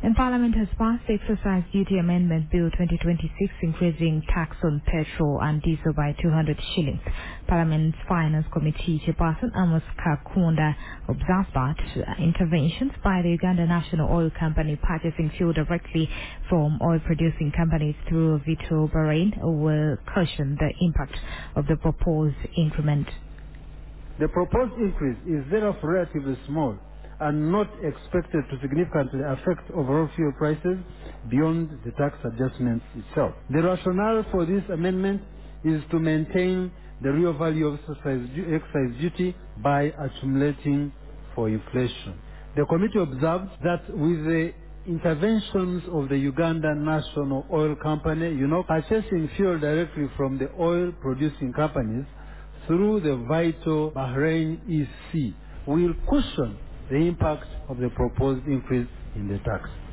And Parliament has passed the Excise Duty Amendment Bill 2026, increasing tax on petrol and diesel by 200 shillings. Parliament's Finance Committee Chairperson Amos Kakunda observed that interventions by the Uganda National Oil Company purchasing fuel directly from oil-producing companies through Vito Bahrain will cushion the impact of the proposed increment. The proposed increase is therefore relatively small and not expected to significantly affect overall fuel prices beyond the tax adjustments itself. The rationale for this amendment is to maintain the real value of excise duty by accumulating for inflation. The committee observed that with the interventions of the Uganda National Oil Company, purchasing fuel directly from the oil producing companies through the Vito Bahrain EC will cushion the impact of the proposed increase in the tax.